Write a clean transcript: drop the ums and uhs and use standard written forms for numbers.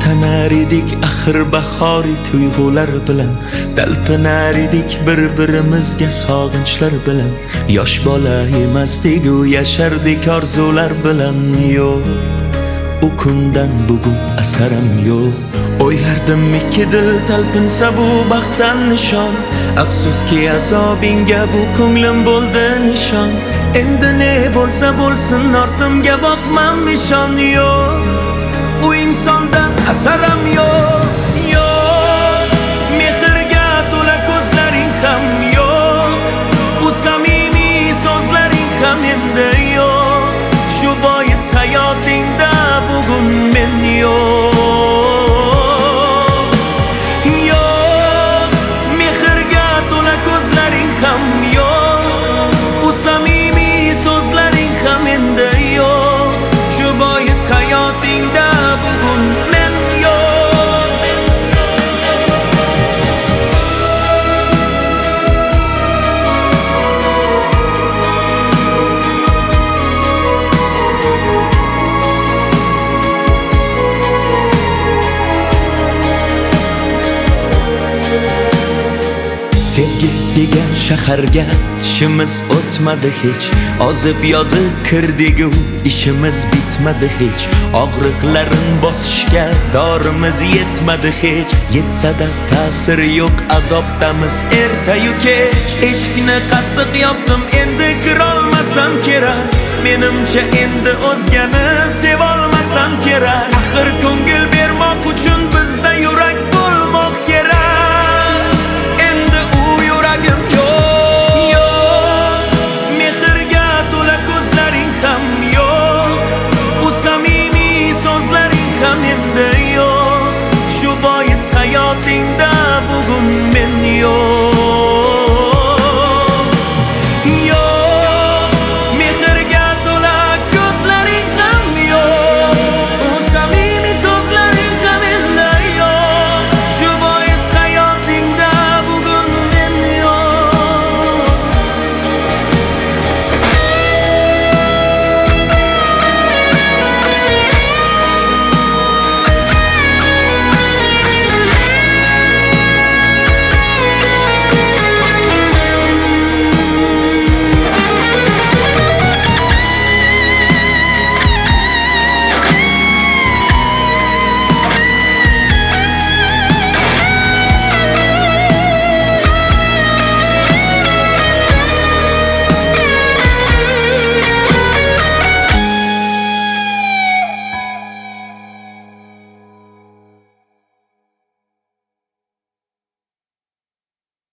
tanar edik axir bahoriy tuyg'ular bilan, talpinar edik bir-birimizga sog'inchlar bilan. Yosh bola emasdik, u yashardik orzular bilan. Yo'q, u kundan bugun asaram yo'q. O'ylardimki dil talpinsa bu baxtdan nishon, afsuski azobingga bu ko'nglim bo'ldi nishon. Endi ne bo'lsa bo'lsin ortimga boqmam nishon. Yo'q, u insondan asaram yo'q. Yo'q, mehrga to'la ko'zlaring ham yo'q, u samimiy so'zlaring ham endi yo'q. Shu bois hayotingda bugun men yo'q. Sevgi degan shaharga tishimiz o'tmadi hech, ozib yozib kirdik-u ishimiz bitmadi hech. Og'riqlarin bosishga dorimiz yetmadi hech, yetsa-da ta'sir yo'q, azobdamiz ertayu kech. Eshikni qattiq yopdim, endi kirolmasam kerak, menimcha endi o'zgani sevolmasam kerak. Axir ko'ngil bermoq uchun bizda yurak bo'lmoq kerak. Hayotingda bugun